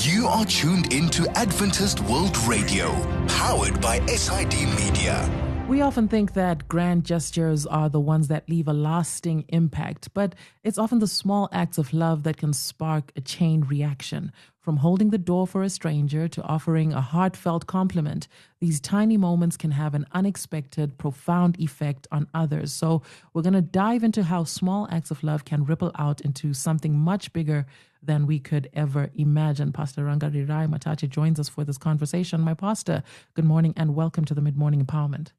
You are tuned into Adventist World Radio, powered by SID Media. We often think that grand gestures are the ones that leave a lasting impact, but it's often the small acts of love that can spark a chain reaction. From holding the door for a stranger to offering a heartfelt compliment, these tiny moments can have an unexpected, profound effect on others. So we're going to dive into how small acts of love can ripple out into something much bigger than we could ever imagine. Pastor Rangarirai Matache joins us for this conversation. My pastor, good morning and welcome to the Mid-Morning Empowerment.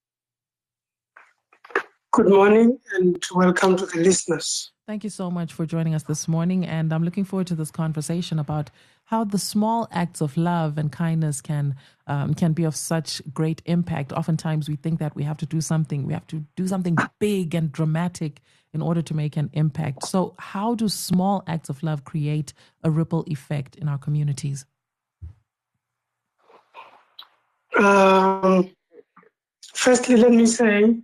Good morning and welcome to the listeners. Thank you so much for joining us this morning, and I'm looking forward to this conversation about how the small acts of love and kindness can be of such great impact. Oftentimes we think that we have to do something big and dramatic in order to make an impact. So how do small acts of love create a ripple effect in our communities? Firstly, let me say,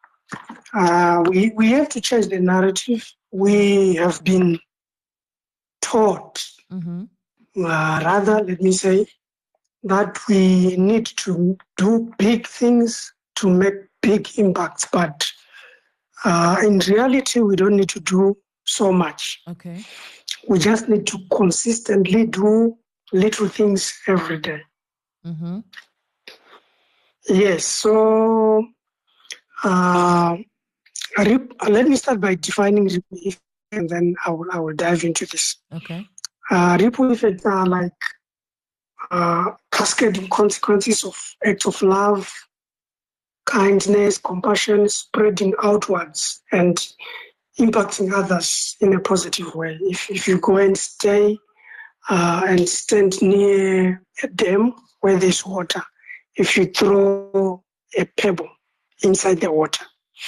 we have to change the narrative. We have been taught, rather, let me say, that we need to do big things to make big impacts. But in reality, we don't need to do so much. Okay. We just need to consistently do little things every day. Mm-hmm. Yes, so let me start by defining ripple effect, and then I will dive into this. Okay. Ripple effects are like cascading consequences of acts of love, kindness, compassion, spreading outwards and impacting others in a positive way. If you go and stay and stand near a dam where there's water, if you throw a pebble inside the water,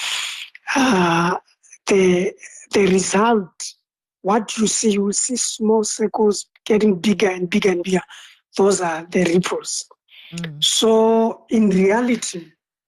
the result, what you will see small circles getting bigger and bigger and bigger. Those are the ripples. So in reality,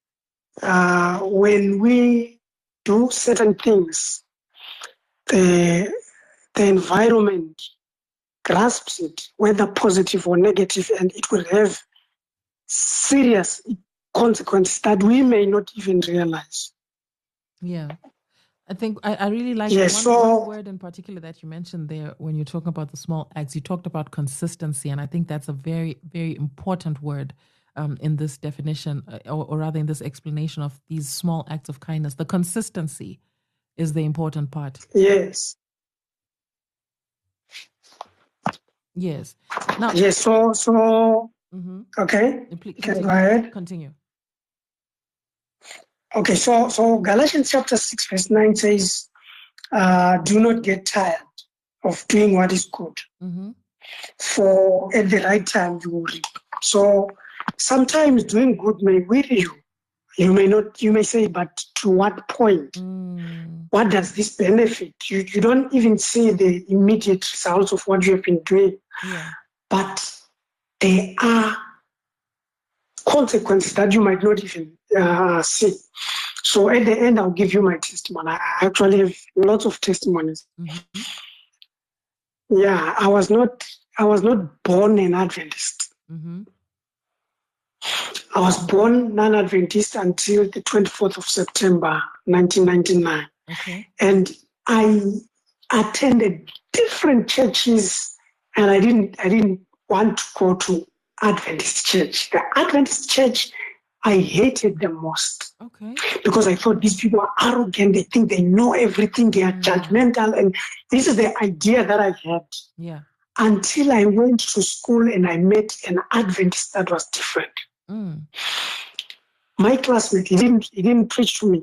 when we do certain things, the environment grasps it, whether positive or negative, and it will have serious consequences that we may not even realize. Yeah. I think I really like one word in particular that you mentioned there when you're talking about the small acts. You talked about consistency, and I think that's a very, very important word in this definition, or rather in this explanation of these small acts of kindness. The consistency is the important part. Yes. Yes. Now. Yes. So. Okay. Please, go ahead. Continue. Okay, so Galatians chapter 6 verse 9 says, do not get tired of doing what is good, for at the right time you will reap. So sometimes doing good may weary you. You may say, but to what point? What does this benefit? You don't even see the immediate results of what you have been doing. Yeah. But there are consequences that you might not even see. So at the end, I'll give you my testimony. I actually have lots of testimonies. Yeah, I was not born an Adventist. I was born non-Adventist until the 24th of September, 1999. Okay. And I attended different churches, and I didn't want to go to Adventist church. The Adventist church, I hated them most. Okay. Because I thought these people are arrogant, they think they know everything, they are judgmental, and this is the idea that I had. Yeah. Until I went to school and I met an Adventist that was different. My classmate, he didn't preach to me.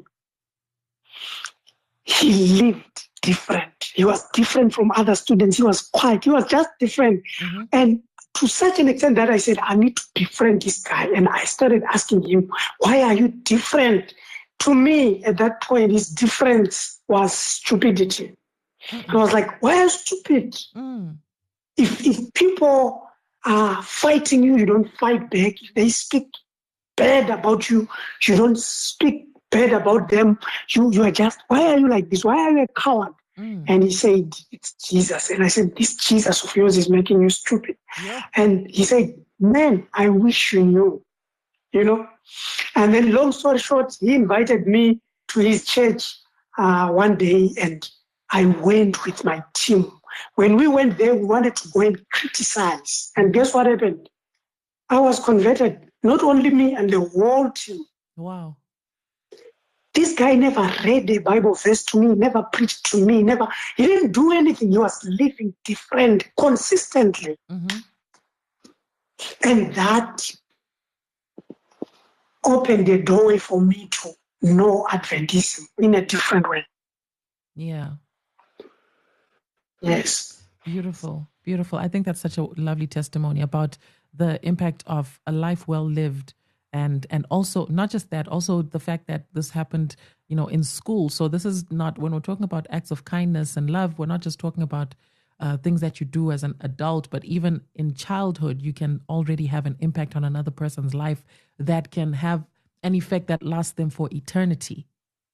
He lived different. He was different from other students. He was quiet. He was just different. And to such an extent that I said, I need to befriend this guy. And I started asking him, why are you different? To me, at that point, his difference was stupidity. I was like, why are you stupid? If people are fighting you, you don't fight back. If they speak bad about you, you don't speak bad about them. You are just, why are you like this? Why are you a coward? And he said, it's Jesus. And I said, this Jesus of yours is making you stupid. Yeah. And he said, man, I wish you knew, you know. And then long story short, he invited me to his church one day, and I went with my team. When we went there, we wanted to go and criticize. And guess what happened? I was converted, not only me and the whole team. Wow. This guy never read a Bible verse to me, never preached to me, he didn't do anything. He was living different consistently. Mm-hmm. And that opened the doorway for me to know Adventism in a different way. Yeah. Yes. Beautiful. Beautiful. I think that's such a lovely testimony about the impact of a life well lived. And also, not just that, also the fact that this happened, in school. So this is not, when we're talking about acts of kindness and love, we're not just talking about things that you do as an adult, but even in childhood, you can already have an impact on another person's life that can have an effect that lasts them for eternity.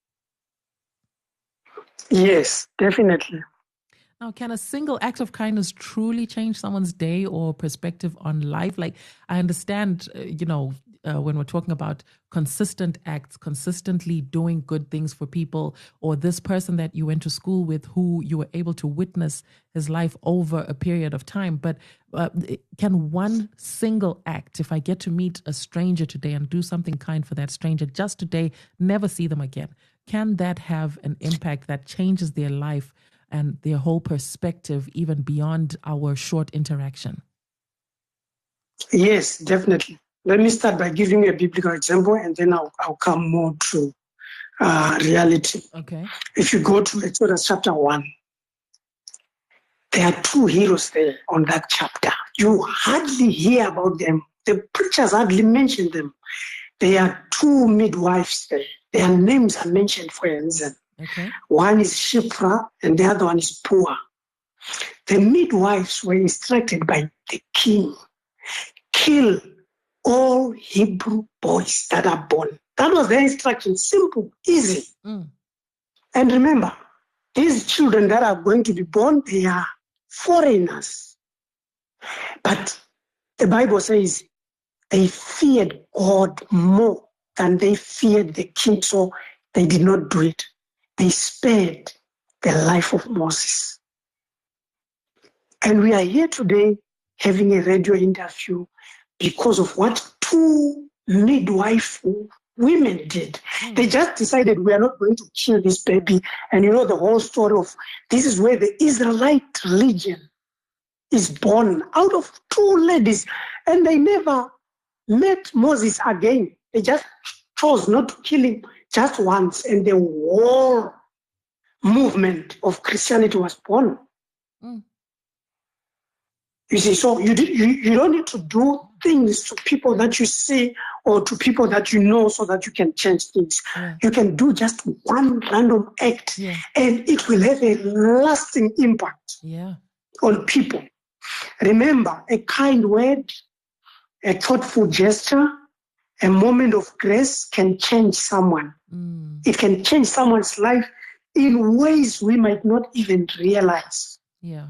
Yes, definitely. Now, can a single act of kindness truly change someone's day or perspective on life? Like, I understand, when we're talking about consistent acts, consistently doing good things for people, or this person that you went to school with who you were able to witness his life over a period of time. But can one single act, if I get to meet a stranger today and do something kind for that stranger just today, never see them again, can that have an impact that changes their life and their whole perspective even beyond our short interaction? Yes, definitely. Let me start by giving you a biblical example, and then I'll come more to reality. Okay. If you go to Exodus chapter 1, there are two heroes there on that chapter. You hardly hear about them. The preachers hardly mention them. There are two midwives there. Their names are mentioned for a reason. Okay. One is Shiphrah and the other one is Puah. The midwives were instructed by the king, kill all Hebrew boys that are born. That was their instruction. Simple, easy. And remember, these children that are going to be born, they are foreigners. But the Bible says they feared God more than they feared the king, so they did not do it. They spared the life of Moses. And we are here today having a radio interview because of what two midwife women did. They just decided we are not going to kill this baby. And you know the whole story of this is where the Israelite religion is born, out of two ladies. And they never met Moses again. They just chose not to kill him just once. And the whole movement of Christianity was born. You see, so you don't need to do things to people that you see or to people that you know so that you can change things. Yeah. You can do just one random act and it will have a lasting impact on people. Remember, a kind word, a thoughtful gesture, a moment of grace can change someone. It can change someone's life in ways we might not even realize. Yeah.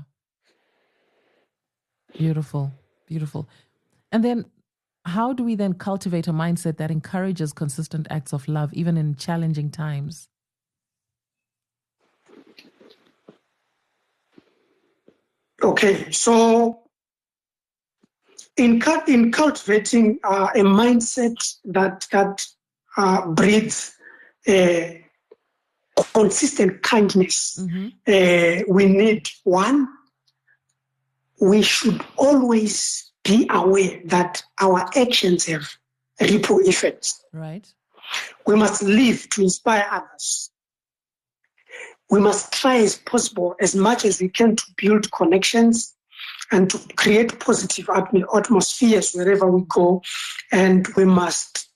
Beautiful, beautiful. And then how do we then cultivate a mindset that encourages consistent acts of love, even in challenging times? Okay, so in cultivating a mindset that breeds consistent kindness, we need one. We should always be aware that our actions have ripple effects. Right. We must live to inspire others. We must try as possible, as much as we can, to build connections and to create positive atmospheres wherever we go. And we must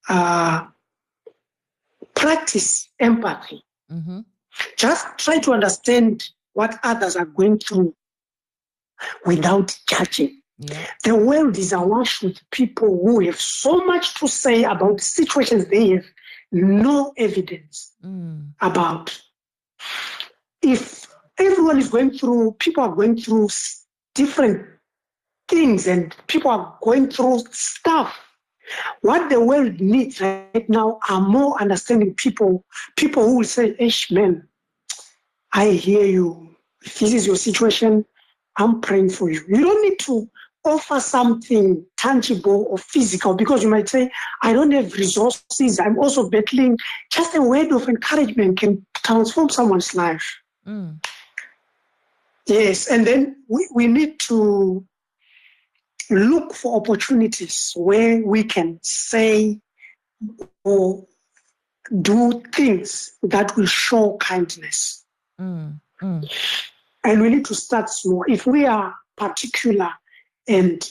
practice empathy. Just try to understand what others are going through without judging. The world is awash with people who have so much to say about situations they have no evidence about. if everyone is going through, people are going through different things and people are going through stuff. What the world needs right now are more understanding people who will say, "Ish, man, I hear you. If this is your situation, I'm praying for you." You don't need to offer something tangible or physical because you might say, "I don't have resources. I'm also battling." Just a word of encouragement can transform someone's life. Yes, and then we need to look for opportunities where we can say or do things that will show kindness. And we need to start small. If we are particular and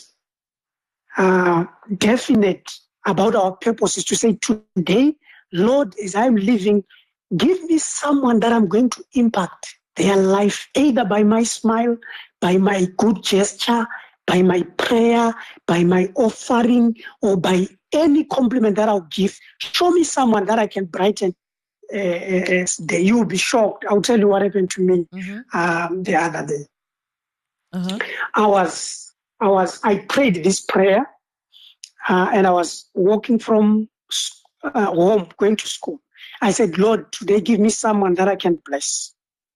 definite about our purposes, to say, "Today, Lord, as I'm living, give me someone that I'm going to impact their life, either by my smile, by my good gesture, by my prayer, by my offering, or by any compliment that I'll give. Show me someone that I can brighten day." You will be shocked. I'll tell you what happened to me the other day. I prayed this prayer and I was walking from home, going to school. I said, "Lord, today give me someone that I can bless."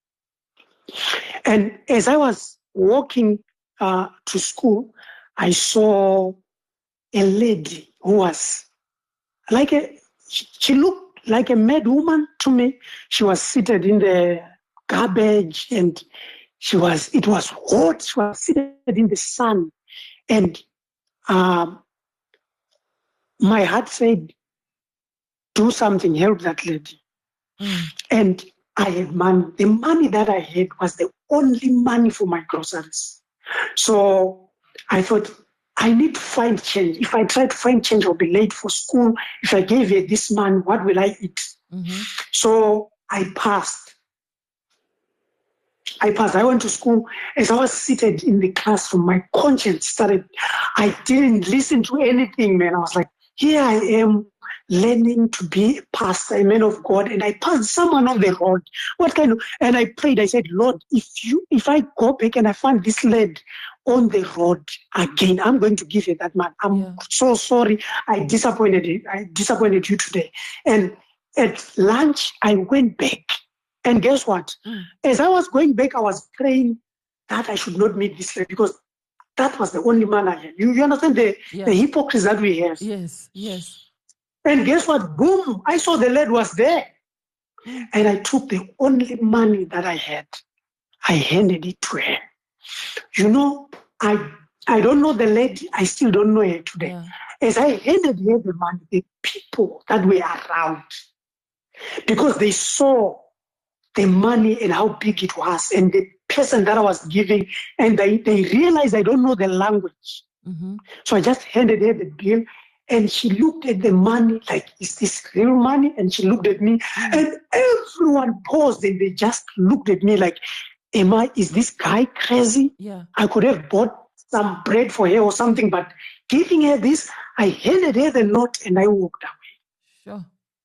And as I was walking to school, I saw a lady who was she looked like a mad woman to me. She was seated in the garbage and it was hot. She was seated in the sun. And my heart said, "Do something, help that lady." And I had money. The money that I had was the only money for my groceries. So I thought, I need to find change. If I try to find change, I'll be late for school. If I gave her this money, what will I eat? So I passed. I went to school. As I was seated in the classroom, my conscience started. I didn't listen to anything, man. I was like, here I am learning to be a pastor, a man of God, and I passed someone on the road. And I prayed. I said, "Lord, if I go back and I find this lady on the road again, I'm going to give her that man. I'm so sorry. I disappointed you today." And at lunch, I went back. And guess what? As I was going back, I was praying that I should not meet this lady because that was the only man I had. You understand the hypocrisy that we have? Yes. And guess what? Boom, I saw the lady was there. And I took the only money that I had. I handed it to her. You know, I don't know the lady. I still don't know her today. Yeah. As I handed her the money, the people that were around, because they saw the money and how big it was, and the person that I was giving, and they realized I don't know the language. So I just handed her the bill, and she looked at the money like, "Is this real money?" And she looked at me, and everyone paused, and they just looked at me like, is this guy crazy? Yeah. I could have bought some bread for her or something, but giving her this, I handed her the note and I walked away. Sure.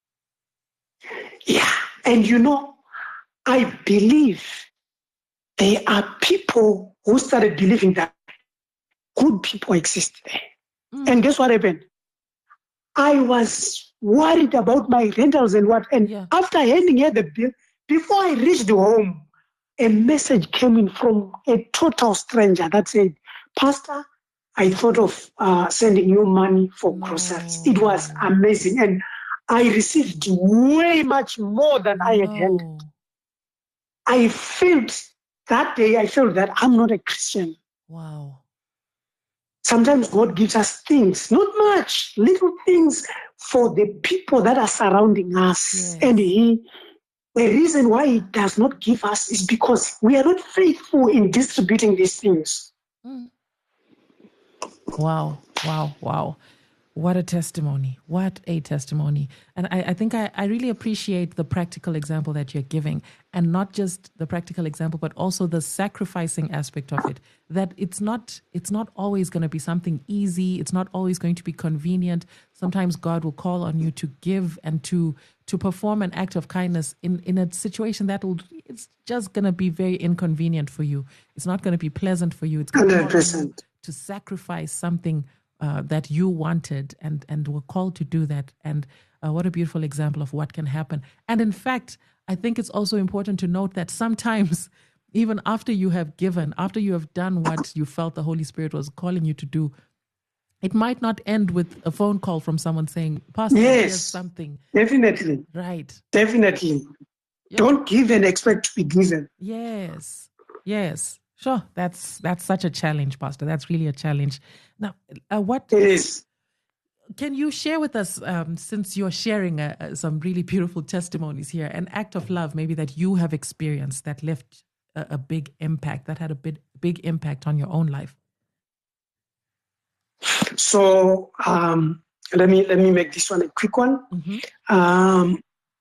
Yeah. And you know, I believe there are people who started believing that good people exist there. And guess what happened? I was worried about my rentals and what. And after handing her the bill, before I reached home, a message came in from a total stranger that said, "Pastor, I thought of sending you money for groceries." It was amazing. And I received way much more than I had handed. I felt that day, that I'm not a Christian. Wow. Sometimes God gives us things, not much, little things for the people that are surrounding us. Yes. And the reason why He does not give us is because we are not faithful in distributing these things. Wow. What a testimony. What a testimony. And I think I really appreciate the practical example that you're giving, and not just the practical example, but also the sacrificing aspect of it, that it's not always going to be something easy. It's not always going to be convenient. Sometimes God will call on you to give and to perform an act of kindness in a situation it's just going to be very inconvenient for you. It's not going to be pleasant for you. It's going to call on you to sacrifice something that you wanted and were called to do that. And what a beautiful example of what can happen. And in fact, I think it's also important to note that sometimes, even after you have given, after you have done what you felt the Holy Spirit was calling you to do, it might not end with a phone call from someone saying, Pastor, here's something. Definitely. Right. Definitely. Yeah. Don't give and expect to be given. Yes. Sure, that's such a challenge, Pastor. That's really a challenge. Now, what it is? Can you share with us, since you're sharing some really beautiful testimonies here, an act of love maybe that you have experienced that left a big impact, that had a big impact on your own life? So let me make this one a quick one. Mm-hmm.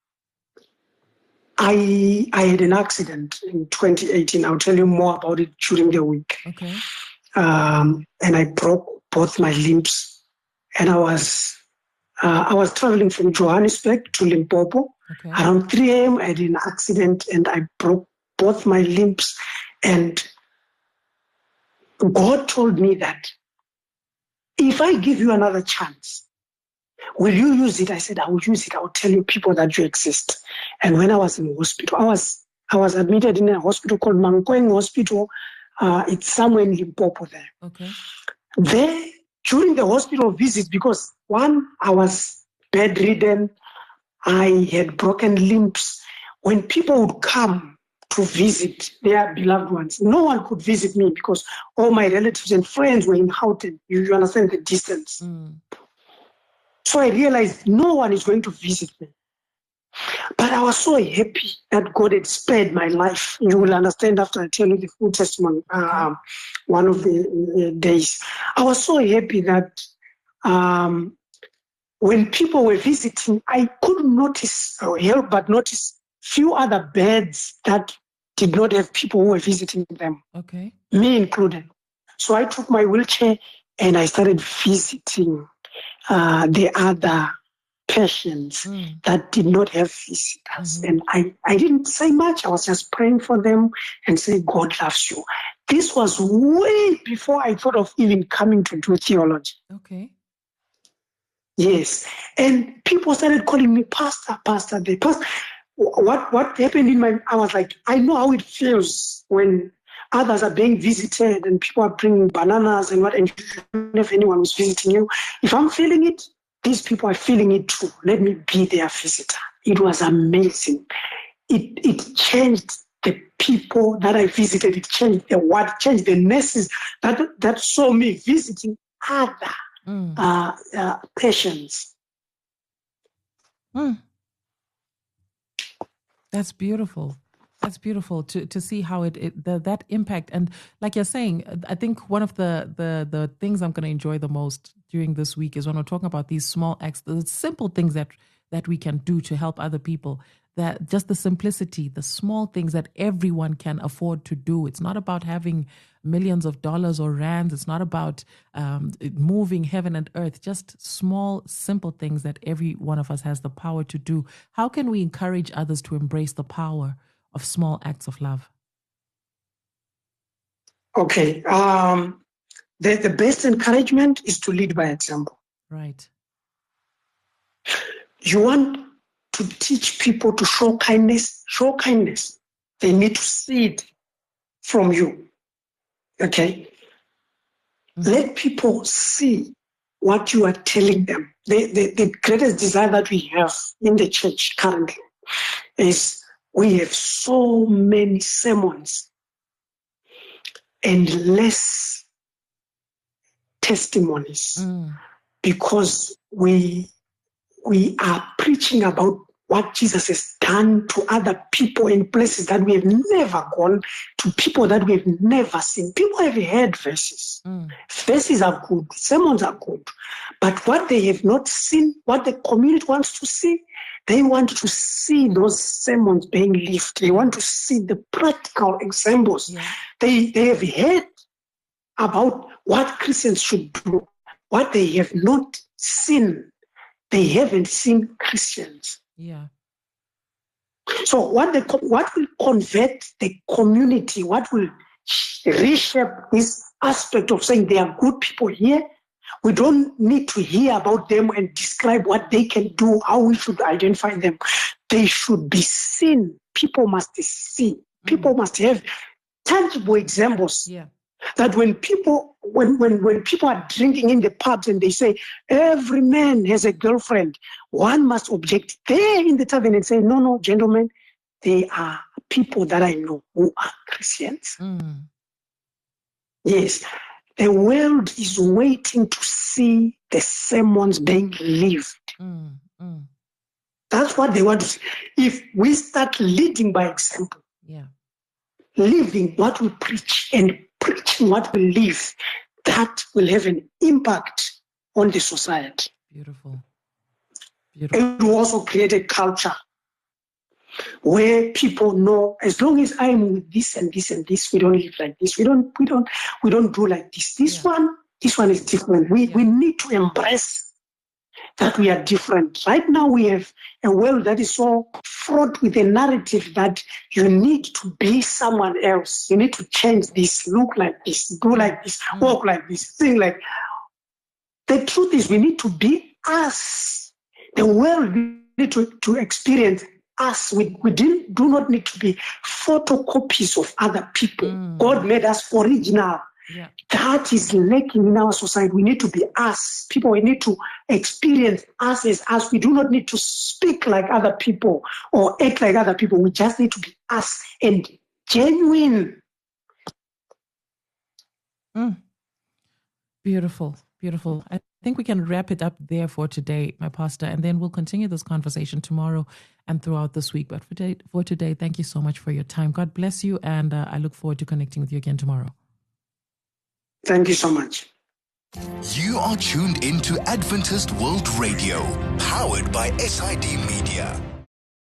I had an accident in 2018. I'll tell you more about it during the week. Okay. And I broke both my limbs, and I was traveling from Johannesburg to Limpopo. Okay. Around 3 a.m. I had an accident, and I broke both my limbs. And God told me that if I give you another chance, will you use it? I said, I will use it. I will tell you people that you exist. And when I was in hospital, I was admitted in a hospital called Mankweng Hospital. It's somewhere in Limpopo there. Okay. There, during the hospital visit, because one, I was bedridden, I had broken limbs. When people would come to visit their beloved ones, no one could visit me because all my relatives and friends were in Gauteng. You understand the distance. Mm. So I realized no one is going to visit me. But I was so happy that God had spared my life. You will understand after I tell you the full testimony one of the days. I was so happy that when people were visiting, I couldn't help but notice few other beds that did not have people who were visiting them. Okay. Me included. So I took my wheelchair and I started visiting the other patients that did not have visitors. Mm-hmm. And I didn't say much. I was just praying for them and saying, God loves you. This was way before I thought of even coming to do theology. Okay. Yes. And people started calling me Pastor. What happened I was like, I know how it feels when others are being visited and people are bringing bananas and you don't have anyone who's visiting you. If I'm feeling it, these people are feeling it too. Let me be their visitor. It was amazing. It changed the people that I visited. It changed the world, changed the nurses that saw me visiting other patients. Mm. That's beautiful. That's beautiful to see how that impact. And like you're saying, I think one of the things I'm going to enjoy the most during this week is when we're talking about these small acts, the simple things that we can do to help other people, that just the simplicity, the small things that everyone can afford to do. It's not about having millions of dollars or rands. It's not about moving heaven and earth, just small, simple things that every one of us has the power to do. How can we encourage others to embrace the power of small acts of love? Okay. The best encouragement is to lead by example. Right. You want to teach people to show kindness. They need to see it from you. Okay? Mm-hmm. Let people see what you are telling them. The greatest desire that we have in the church currently is we have so many sermons and less testimonies because we are preaching about what Jesus has done to other people in places that we have never gone, to people that we have never seen. People have heard verses. Verses are good, sermons are good. But what they have not seen, what the community wants to see, they want to see those sermons being lived. They want to see the practical examples. Yeah. They have heard about what Christians should do. What they have not seen, they haven't seen Christians. Yeah. So what will convert the community, what will reshape this aspect of saying there are good people here? We don't need to hear about them and describe what they can do, how we should identify them. They should be seen. People must see. People must have tangible examples. Yeah. That when people are drinking in the pubs and they say every man has a girlfriend, one must object there in the tavern and say, no, gentlemen, they are people that I know who are Christians. Yes, the world is waiting to see the sermons being lived. That's what they want to see. If we start leading by example, living what we preach and preaching what we live, that will have an impact on the society. Beautiful. It will also create a culture where people know, as long as I'm with this and this and this, we don't live like this. We don't do like this. This one is different. We need to embrace that we are different. Right now we have a world that is so fraught with a narrative that you need to be someone else. You need to change this, look like this, do like this, walk like this, sing like. The truth is we need to be us. The world needs to experience us. We do not need to be photocopies of other people. God made us original. Yeah. That is lacking in our society. We need to be us. People, we need to experience us as us. We do not need to speak like other people or act like other people. We just need to be us and genuine. Beautiful, beautiful. I think we can wrap it up there for today, my pastor, and then we'll continue this conversation tomorrow and throughout this week. But for today, thank you so much for your time. God bless you, and I look forward to connecting with you again tomorrow. Thank you so much. You are tuned into Adventist World Radio, powered by SID Media.